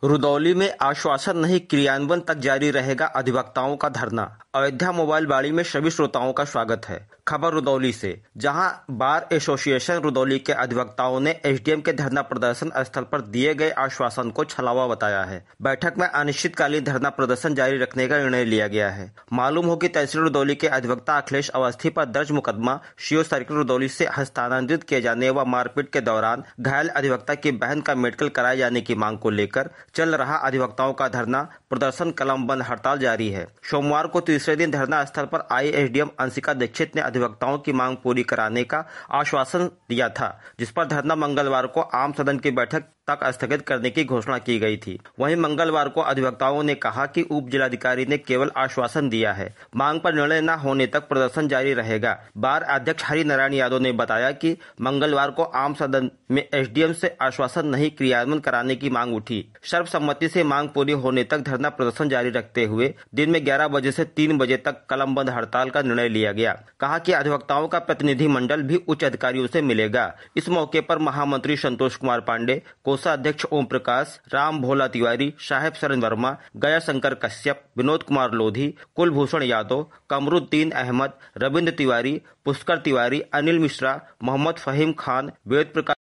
रुदौली में आश्वासन नहीं क्रियान्वयन तक जारी रहेगा अधिवक्ताओं का धरना। अयोध्या मोबाइल बाड़ी में सभी श्रोताओं का स्वागत है। खबर रुदौली से, जहां बार एसोसिएशन रुदौली के अधिवक्ताओं ने एसडीएम के धरना प्रदर्शन स्थल पर दिए गए आश्वासन को छलावा बताया है। बैठक में अनिश्चितकालीन धरना प्रदर्शन जारी रखने का निर्णय लिया गया है। मालूम हो कि तहसील रुदौली के अधिवक्ता अखिलेश अवस्थी पर दर्ज मुकदमा सीओ सर्किल रुदौली से हस्तांतरित किए जाने व मारपीट के दौरान घायल अधिवक्ता की बहन का मेडिकल कराए जाने की मांग को लेकर चल रहा अधिवक्ताओं का धरना प्रदर्शन कलम बंद हड़ताल जारी है। सोमवार को तीसरे दिन धरना स्थल पर आई एसडीएम अंशिका दीक्षित ने अधिवक्ताओं की मांग पूरी कराने का आश्वासन दिया था, जिस पर धरना मंगलवार को आम सदन की बैठक तक स्थगित करने की घोषणा की गई थी। वहीं मंगलवार को अधिवक्ताओं ने कहा कि उप जिलाधिकारी ने केवल आश्वासन दिया है, मांग पर निर्णय न होने तक प्रदर्शन जारी रहेगा। बार अध्यक्ष हरि नारायण यादव ने बताया कि मंगलवार को आम सदन में एसडीएम से आश्वासन नहीं क्रियान्वयन कराने की मांग उठी। सर्वसम्मति से मांग पूरी होने तक धरना प्रदर्शन जारी रखते हुए दिन में 11 बजे से 3 बजे तक कलम बंद हड़ताल का निर्णय लिया गया। कहा कि अधिवक्ताओं का प्रतिनिधि मंडल भी उच्च अधिकारियों से मिलेगा। इस मौके पर महामंत्री संतोष कुमार पांडे, कोषाध्यक्ष ओम प्रकाश, राम भोला तिवारी, साहेब शरण वर्मा, गया शंकर कश्यप, विनोद कुमार लोधी, कुलभूषण यादव, कमरुद्दीन अहमद, रविंद्र तिवारी, पुष्कर तिवारी, अनिल मिश्रा, मोहम्मद फहीम खान, वेद प्रकाश